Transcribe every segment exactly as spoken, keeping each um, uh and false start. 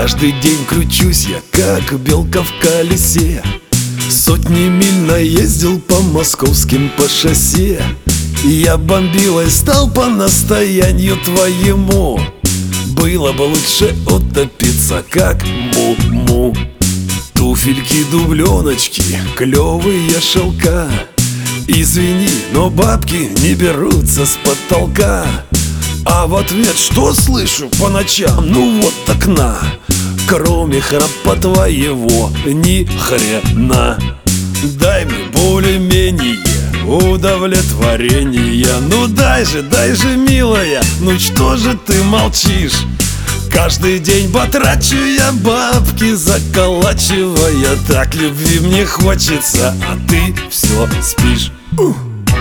Каждый день кручусь я, как белка в колесе. Сотни миль наездил по московским по шоссе. Я бомбилой стал по настоянию твоему. Было бы лучше утопиться, как му-му. Туфельки, дубленочки, клевые шелка. Извини, но бабки не берутся с потолка. А в ответ что слышу по ночам? Ну вот так на. Кроме храпа твоего ни хрена. Дай мне более-менее удовлетворение. Ну дай же, дай же, милая, ну что же ты молчишь? Каждый день потрачу я бабки, заколачивая. Так любви мне хочется, а ты все спишь. Ух.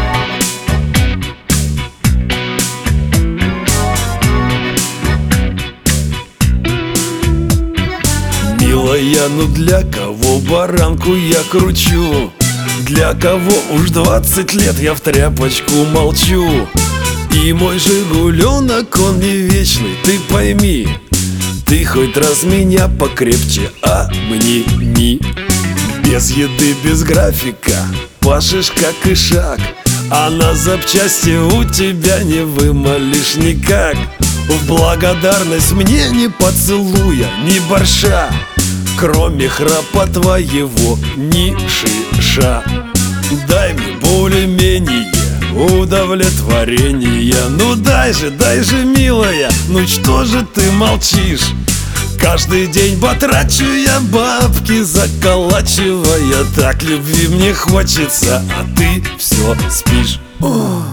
Милая, ну для кого баранку я кручу? Для кого уж двадцать лет я в тряпочку молчу? И мой жигуленок, он не вечный, ты пойми. Ты хоть раз меня покрепче обними. Без еды, без графика, пашешь как ишак. А на запчасти у тебя не вымолишь никак. В благодарность мне ни поцелуя, ни борща. Кроме храпа твоего ни шиша. Дай мне более-менее удовлетворение. Ну дай же, дай же, милая, ну что же ты молчишь? Каждый день потрачу я бабки, заколачивая. Так любви мне хочется, а ты все спишь. О.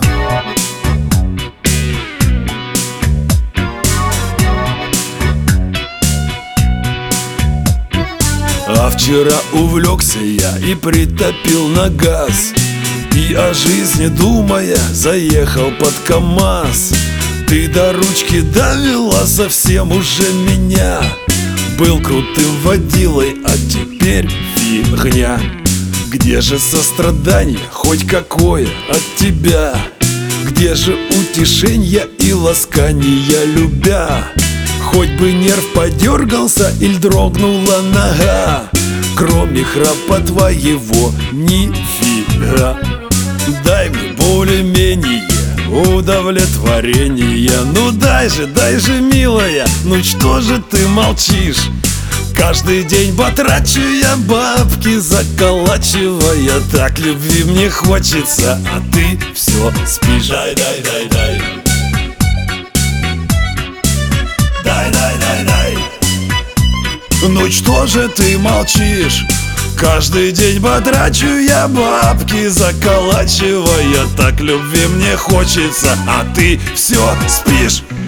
А вчера увлекся я и притопил на газ. И о жизни думая заехал под КамАЗ. Ты до ручки довела совсем уже меня. Был крутым водилой, а теперь фигня. Где же сострадание хоть какое от тебя? Где же утешенье и ласканье любя? Хоть бы нерв подергался или дрогнула нога. Кроме храпа твоего нифига. Дай мне более-менее удовлетворение. Ну дай же, дай же, милая, ну что же ты молчишь? Каждый день потрачу я бабки, заколачивая. Так любви мне хочется, а ты все спишь. Дай, дай, дай, дай. Дай, дай, дай, дай. Ну что же ты молчишь? Каждый день потрачу я бабки, заколачивая. Так любви мне хочется, а ты все спишь.